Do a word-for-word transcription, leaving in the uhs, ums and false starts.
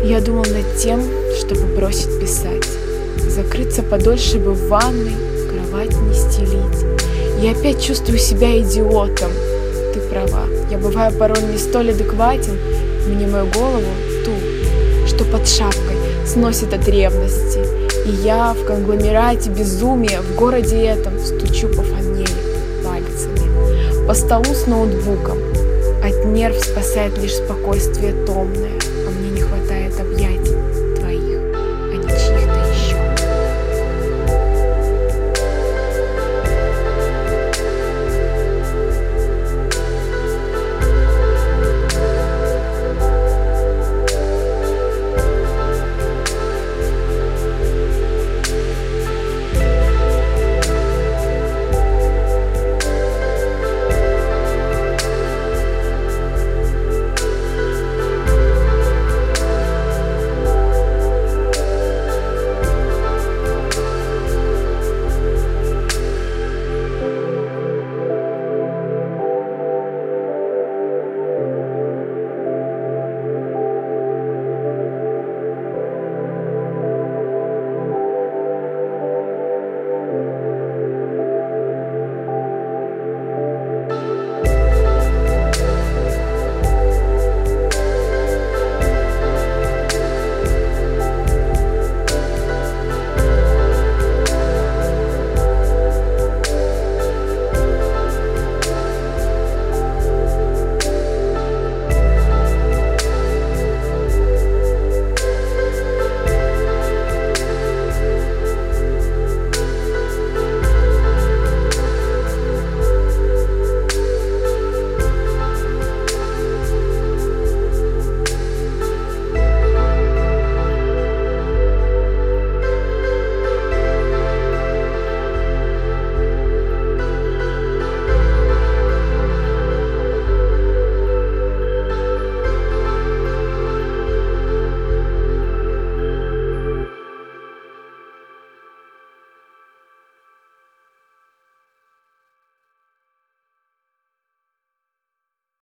Я думал над тем, чтобы бросить писать, закрыться подольше бы в ванной, кровать не стелить. Я опять чувствую себя идиотом. Ты права, я бываю порой не столь адекватен. Мне мою голову, ту, что под шапкой, сносит от ревности. И я в конгломерате безумия в городе этом стучу по фанере пальцами, по столу с ноутбуком. От нерв спасает лишь спокойствие томное.